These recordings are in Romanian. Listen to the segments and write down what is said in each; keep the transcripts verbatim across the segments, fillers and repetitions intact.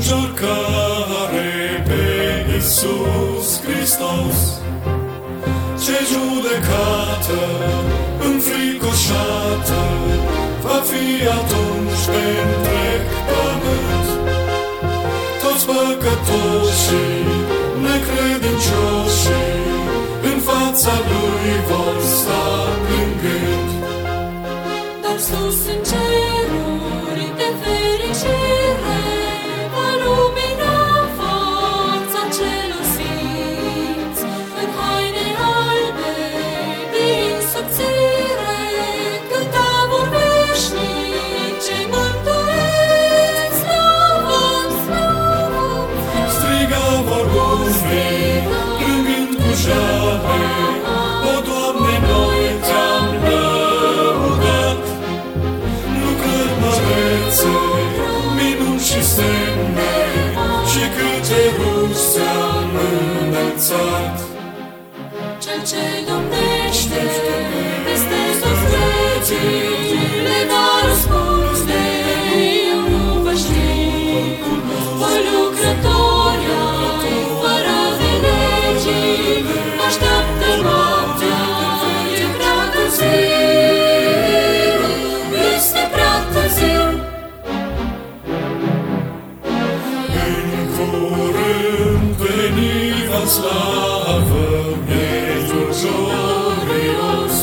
încercare pe Iisus Hristos, ce judecată înfricoșată va fi atunci pe întreg pământ. Toți păcătoșii, necredincioșii, în fața Lui vor sta plângând. Dar sus în ceruri de fericire va lumina fața celor sfinți, în haine albe de insubțire, cânta vor veșnic cei mântuiți, slavă, slavă. Striga vor umbi, plângând cu jale, o, Doamne, noi Te-am lăudat. Lucrări mărețe, minuni și semne, și câte ruși Ți-am înălțat. Cel ce domnește peste toți regii, le da răspunde, eu nu vă știu. Voi lucrători ai, fără de legii, așteaptă noaptea, e prea târziu, este prea târziu. În curând veni va slavă, Mielul glorios.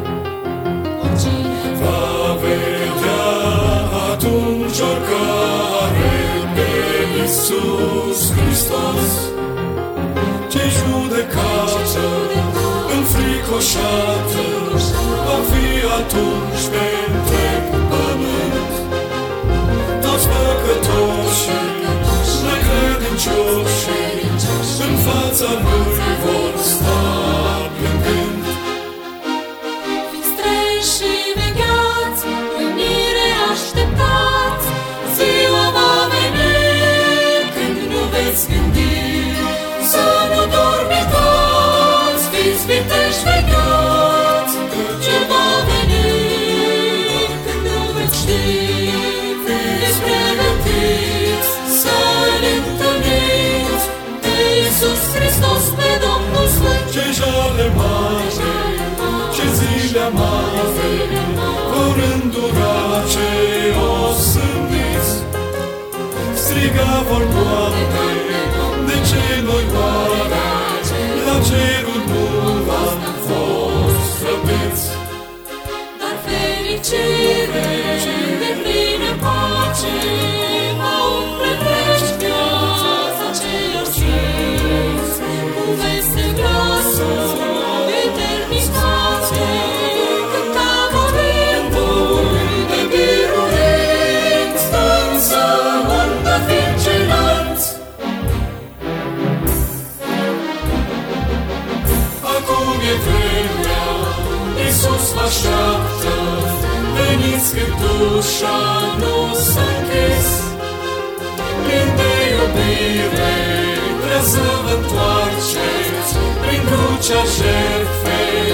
Va vedea atunci oricare pe Iisus Hristos, ce judecată înfricoșată va fi atunci pe întreg pământ. Toți păcătoșii, necredincioșii, în fața Lui vor sta plângând. Fiți treji și vegheați, mâinire așteptați, ziua va veni când nu veți gândi. Să nu dormitați, fiți viteși vegheați, ce va veni când nu veți ști. Fiți pregătiți să-L întâlniți pe Iisus Hristos, pe Domnul Sfânt. Ce jale mari, ce zile amare, vor îndura cei osândiți. Striga vor, Doamne, de ce noi oare la cerul nu am fost răpiți? Dar fericire și deplină pace va umple treci viața celor sfinți, cu veste groasă, eternitate, cânta vor rânduri de biruinți, însă unde fiind ceilalți. Acum e vremea, Iisus vă așteaptă, veniți când ușa nu s-a închis. Plin de iubire, vrea să vă întoarceți, prin crucea jertfei